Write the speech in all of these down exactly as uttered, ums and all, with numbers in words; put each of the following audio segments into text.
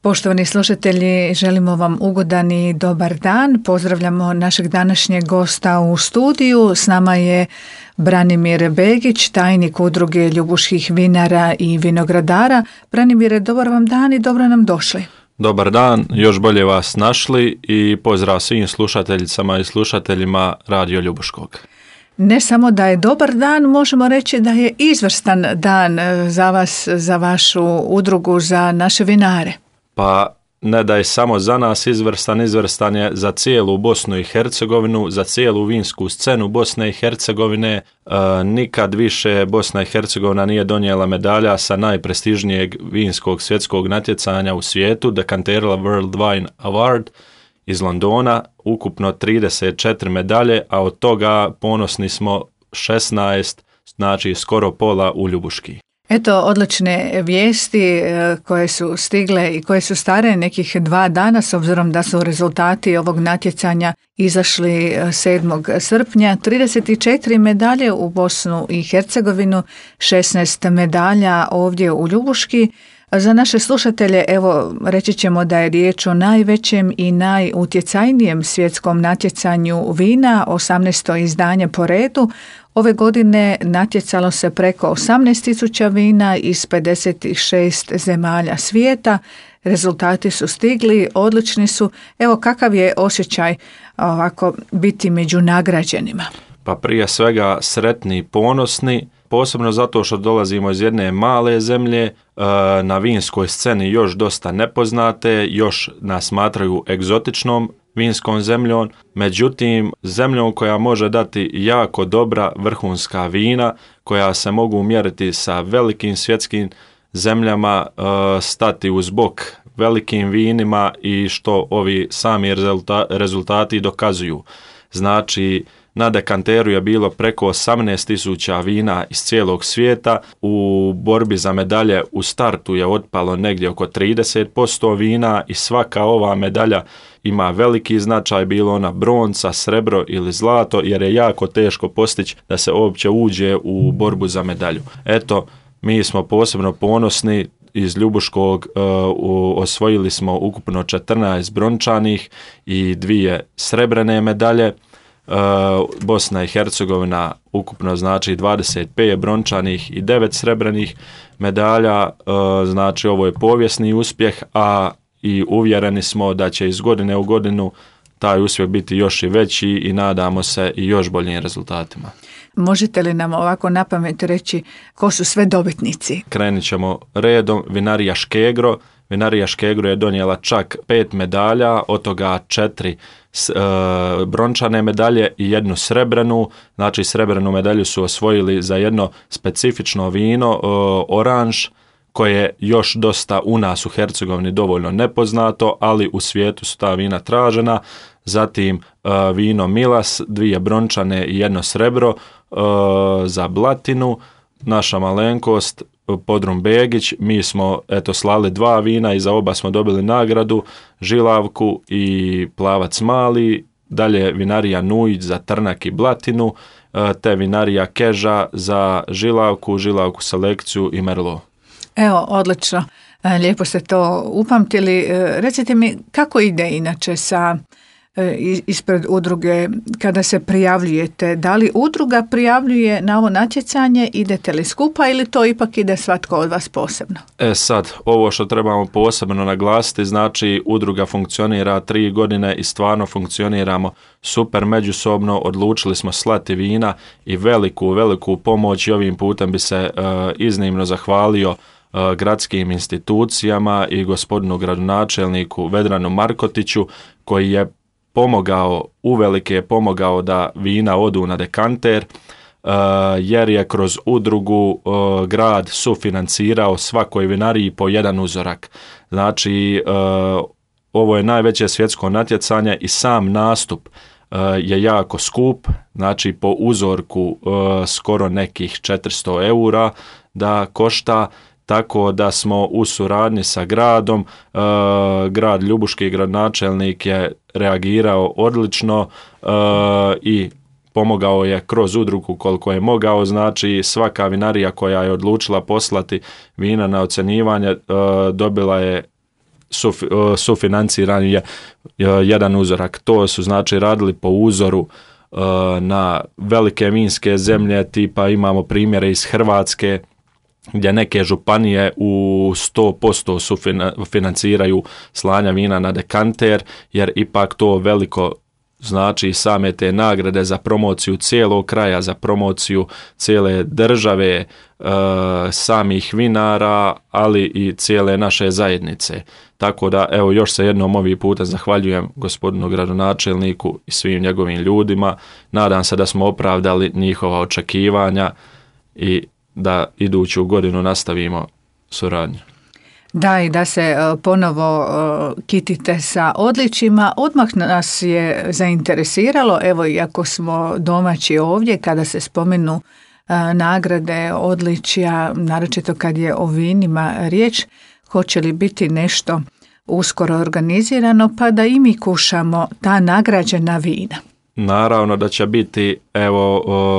Poštovani slušatelji, želimo vam ugodan i dobar dan. Pozdravljamo našeg današnjeg gosta u studiju. S nama je Branimir Begić, tajnik Udruge ljubuških vinara i vinogradara. Branimire, dobar vam dan i dobro nam došli. Dobar dan, još bolje vas našli i pozdrav svim slušateljicama i slušateljima Radio Ljubuškog. Ne samo da je dobar dan, možemo reći da je izvrstan dan za vas, za vašu udrugu, za naše vinare. Pa ne da je samo za nas izvrstan, izvrstan je za cijelu Bosnu i Hercegovinu, za cijelu vinsku scenu Bosne i Hercegovine. E, nikad više Bosna i Hercegovina nije donijela medalja sa najprestižnijeg vinskog svjetskog natjecanja u svijetu, Decanterla World Wine Award iz Londona, ukupno trideset četiri medalje, a od toga ponosni smo šesnaest, znači skoro pola u Ljubuški. Eto, odlične vijesti koje su stigle i koje su stare nekih dva dana, s obzirom da su rezultati ovog natjecanja izašli sedmog srpnja. trideset četiri medalje u Bosnu i Hercegovinu, šesnaest medalja ovdje u Ljubuški. Za naše slušatelje, evo, reći ćemo da je riječ o najvećem i najutjecajnijem svjetskom natjecanju vina, osamnaesto izdanje po redu. Ove godine natjecalo se preko osamnaest tisuća vina iz pedeset šest zemalja svijeta. Rezultati su stigli, odlični su. Evo, kakav je osjećaj ovako biti među nagrađenima? Pa prije svega sretni i ponosni, posebno zato što dolazimo iz jedne male zemlje, na vinskoj sceni još dosta nepoznate, još nas smatraju egzotičnom vinskom zemljom, međutim zemljom koja može dati jako dobra vrhunska vina, koja se mogu mjeriti sa velikim svjetskim zemljama, stati uz bok velikim vinima i što ovi sami rezultati dokazuju. Znači, na dekanteru je bilo preko osamnaest tisuća vina iz cijelog svijeta. U borbi za medalje u startu je otpalo negdje oko trideset posto vina i svaka ova medalja ima veliki značaj, bilo ona bronca, srebro ili zlato, jer je jako teško postići da se uopće uđe u borbu za medalju. Eto, mi smo posebno ponosni. Iz Ljubuškog uh, osvojili smo ukupno četrnaest brončanih i dvije srebrene medalje. Uh, Bosna i Hercegovina ukupno znači dvadeset pet brončanih i devet srebrnih medalja, uh, znači ovo je povijesni uspjeh, a i uvjereni smo da će iz godine u godinu taj uspjeh biti još i veći i nadamo se i još boljim rezultatima. Možete li nam ovako napamet reći ko su sve dobitnici? Krenit ćemo redom. Vinarija Škegro. Vinarija Škegro je donijela čak pet medalja, od toga četiri e, brončane medalje i jednu srebrenu. Znači srebrenu medalju su osvojili za jedno specifično vino, e, oranž, koje je još dosta u nas u Hercegovini dovoljno nepoznato, ali u svijetu su ta vina tražena. Zatim e, vino Milas, dvije brončane i jedno srebro e, za Blatinu. Naša malenkost Podrum Begić, mi smo eto slali dva vina i za oba smo dobili nagradu, Žilavku i Plavac Mali, dalje vinarija Nujić za Trnak i Blatinu, te vinarija Keža za Žilavku, Žilavku selekciju i Merlot. Evo, odlično, lijepo ste to upamtili. Recite mi, kako ide inače sa ispred udruge kada se prijavljujete? Da li udruga prijavljuje na ovo natjecanje, idete li skupa ili to ipak ide svatko od vas posebno? E sad, ovo što trebamo posebno naglasiti, znači udruga funkcionira tri godine i stvarno funkcioniramo super međusobno. Odlučili smo slati vina i veliku, veliku pomoć i ovim putem bi se uh, iznimno zahvalio uh, gradskim institucijama i gospodinu gradonačelniku Vedranu Markotiću, koji je pomogao, uvelike je pomogao da vina odu na dekanter, uh, jer je kroz udrugu uh, grad sufinancirao svakoj vinariji po jedan uzorak. Znači, uh, ovo je najveće svjetsko natjecanje i sam nastup uh, je jako skup, znači po uzorku uh, skoro nekih četiristo eura da košta. Tako da smo u suradnji sa gradom, e, grad Ljubuški gradonačelnik je reagirao odlično e, i pomogao je kroz udrugu koliko je mogao. Znači svaka vinarija koja je odlučila poslati vina na ocjenjivanje e, dobila je sufinanciran je jedan uzorak. To su znači radili po uzoru na velike vinske zemlje, tipa imamo primjere iz Hrvatske gdje neke županije u sto posto sufinanciraju slanja vina na dekanter, jer ipak to veliko znači same te nagrade za promociju cijelog kraja, za promociju cijele države, e, samih vinara, ali i cijele naše zajednice. Tako da, evo, još se jednom ovih puta zahvaljujem gospodinu gradonačelniku i svim njegovim ljudima. Nadam se da smo opravdali njihova očekivanja i da iduću godinu nastavimo suradnju. Da, i da se ponovo kitite sa odličjima. Odmah nas je zainteresiralo, evo, iako smo domaći ovdje, kada se spomenu nagrade, odličja, naročito kad je o vinima riječ, hoće li biti nešto uskoro organizirano, pa da i mi kušamo ta nagrađena vina. Naravno da će biti, evo,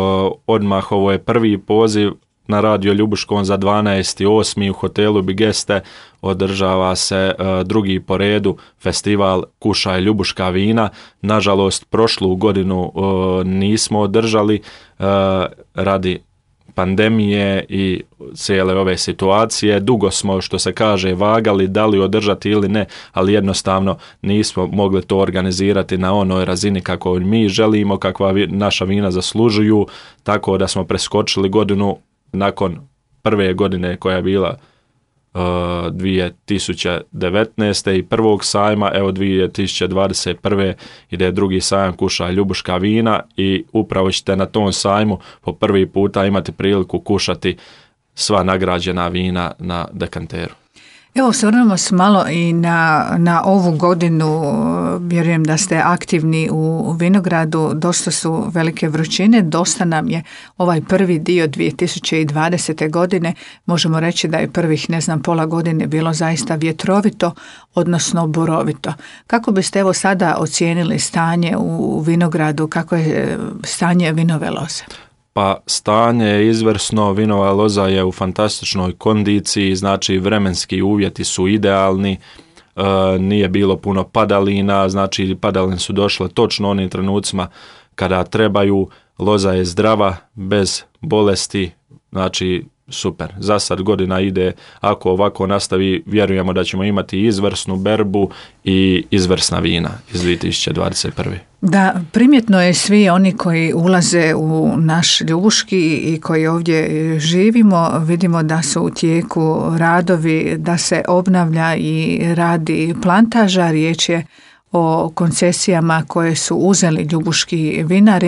odmah ovo je prvi poziv na Radio Ljubuškom za dvanaesti osmi u hotelu Bigeste održava se uh, drugi po redu festival Kušaj Ljubuška vina. Nažalost, prošlu godinu uh, nismo održali uh, radi pandemije i cijele ove situacije. Dugo smo, što se kaže, vagali da li održati ili ne, ali jednostavno nismo mogli to organizirati na onoj razini kako mi želimo, kakva naša vina zaslužuju, tako da smo preskočili godinu. Nakon prve godine koja je bila uh, dvije tisuće devetnaeste i prvog sajma, evo dvije tisuće dvadeset prve ide drugi sajam Kušaj Ljubuška vina i upravo ćete na tom sajmu po prvi puta imati priliku kušati sva nagrađena vina na dekanteru. Evo, osvrnemo se malo i na, na ovu godinu. Vjerujem da ste aktivni u vinogradu, dosta su velike vrućine, dosta nam je ovaj prvi dio dvije tisuće dvadesete godine, možemo reći da je prvih, ne znam, pola godine bilo zaista vjetrovito, odnosno borovito. Kako biste evo sada ocijenili stanje u vinogradu, kako je stanje vinove loze? Pa stanje je izvrsno, vinova loza je u fantastičnoj kondiciji, znači vremenski uvjeti su idealni, e, nije bilo puno padalina, znači padaline su došle točno onim trenucima kada trebaju, loza je zdrava, bez bolesti, znači super. Za sad godina ide, ako ovako nastavi, vjerujemo da ćemo imati izvrsnu berbu i izvrsna vina iz dvije tisuće dvadeset prve. Da, primjetno je svi oni koji ulaze u naš Ljubuški i koji ovdje živimo, vidimo da su u tijeku radovi, da se obnavlja i radi plantaža, riječ je o koncesijama koje su uzeli ljubuški vinari.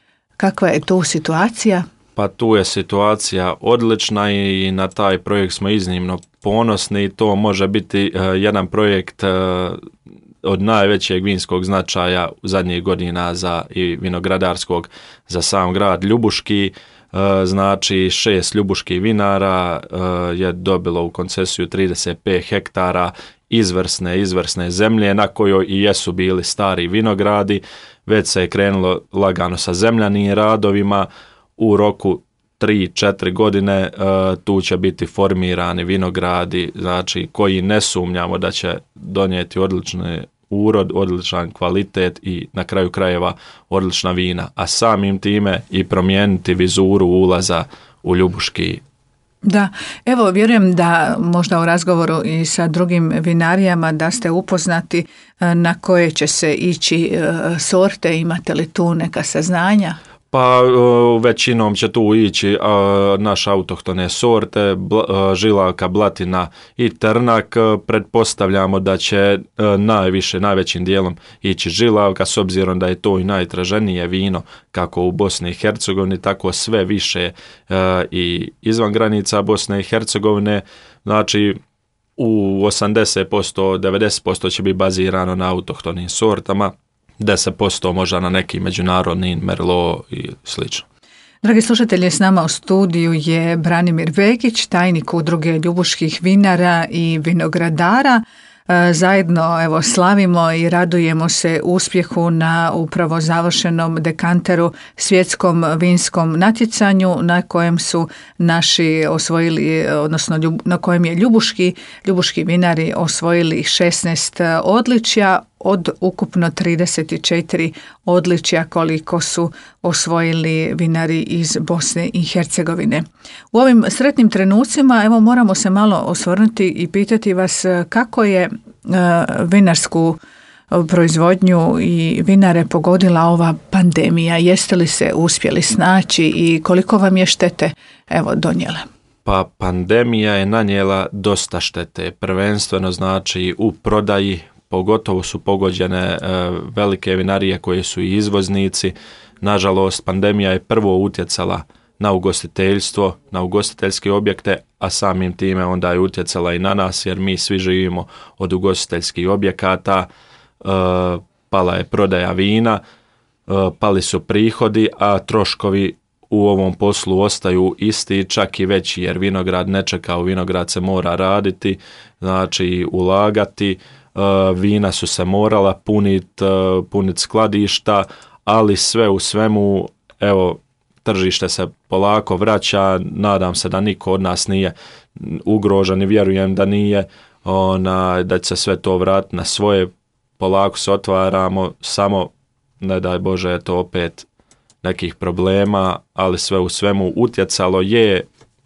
Kakva je tu situacija? Pa tu je situacija odlična i na taj projekt smo iznimno ponosni. To može biti uh, jedan projekt uh, od najvećeg vinskog značaja u zadnjih godina za i vinogradarskog za sam grad Ljubuški. Uh, znači šest ljubuških vinara uh, je dobilo u koncesiju trideset pet hektara izvrsne, izvrsne zemlje na kojoj i jesu bili stari vinogradi. Već se je krenulo lagano sa zemljanim radovima. U roku tri četiri godine uh, tu će biti formirani vinogradi, znači koji ne sumnjamo da će donijeti odlični urod, odličan kvalitet i na kraju krajeva odlična vina, a samim time i promijeniti vizuru ulaza u Ljubuški. Da, evo vjerujem da možda u razgovoru i sa drugim vinarijama da ste upoznati na koje će se ići sorte, imate li tu neka saznanja? Pa većinom će tu ići a, naše autohtone sorte, bla, žilavka, blatina i trnak. Pretpostavljamo da će a, najviše, najvećim dijelom ići žilavka, s obzirom da je to i najtraženije vino kako u Bosni i Hercegovini, tako sve više a, i izvan granica Bosne i Hercegovine. Znači u osamdeset posto, devedeset posto će biti bazirano na autohtonim sortama, deset posto možda na neki međunarodni Merlot i slično. Dragi slušatelji, s nama u studiju je Branimir Vegić, tajnik udruge ljubuških vinara i vinogradara. zajedno evo slavimo i radujemo se uspjehu na upravo završenom dekanteru svjetskom vinskom natjecanju na kojem su naši osvojili, odnosno na kojem je Ljubuški, Ljubuški vinari osvojili šesnaest odličja od ukupno trideset četiri odličja koliko su osvojili vinari iz Bosne i Hercegovine. U ovim sretnim trenucima evo moramo se malo osvrnuti i pitati vas kako je vinarsku proizvodnju i vinare pogodila ova pandemija. Jeste li se uspjeli snaći i koliko vam je štete evo donijela? Pa pandemija je nanijela dosta štete, prvenstveno znači u prodaji, pogotovo su pogođene e, velike vinarije koje su i izvoznici. Nažalost, pandemija je prvo utjecala na ugostiteljstvo, na ugostiteljske objekte, a samim time onda je utjecala i na nas jer mi svi živimo od ugostiteljskih objekata. E, pala je prodaja vina, e, pali su prihodi, a troškovi u ovom poslu ostaju isti, čak i veći jer vinograd ne čeka, u vinograd se mora raditi, znači ulagati. Vina su se morala puniti, punit skladišta, ali sve u svemu, evo, tržište se polako vraća, nadam se da niko od nas nije ugrožen i vjerujem da nije, ona, da će se sve to vratiti na svoje, polako se otvaramo, samo ne daj Bože je to opet nekih problema, ali sve u svemu utjecalo je,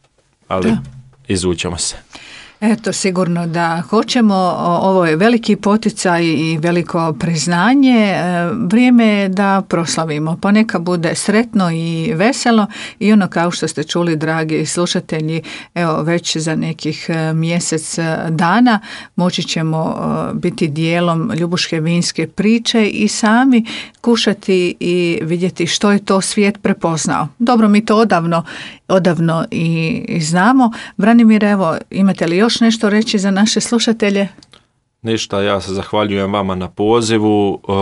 ali da. Izvućemo se. Eto, sigurno da hoćemo. Ovo je veliki poticaj i veliko priznanje. Vrijeme je da proslavimo, pa neka bude sretno i veselo i ono kao što ste čuli, dragi slušatelji, evo već za nekih mjesec dana moći ćemo biti dijelom Ljubuške vinske priče i sami kušati i vidjeti što je to svijet prepoznao. Dobro, mi to odavno, odavno i, i znamo. Branimir, evo, imate li još nešto reći za naše slušatelje? Ništa, ja se zahvaljujem vama na pozivu uh,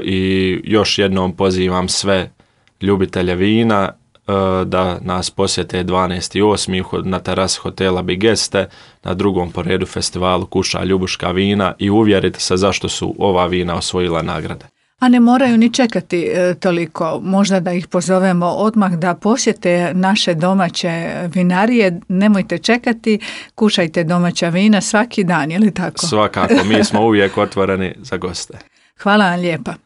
i još jednom pozivam sve ljubitelje vina uh, da nas posjete dvanaesti osmi na terasi hotela Bigeste na drugom po redu festivalu Kuša Ljubuška vina i uvjerite se zašto su ova vina osvojila nagrade. A ne moraju ni čekati e, toliko, možda da ih pozovemo odmah da posjete naše domaće vinarije, nemojte čekati, kušajte domaća vina svaki dan, je li tako? Svakako, mi smo uvijek otvoreni za goste. Hvala vam lijepa.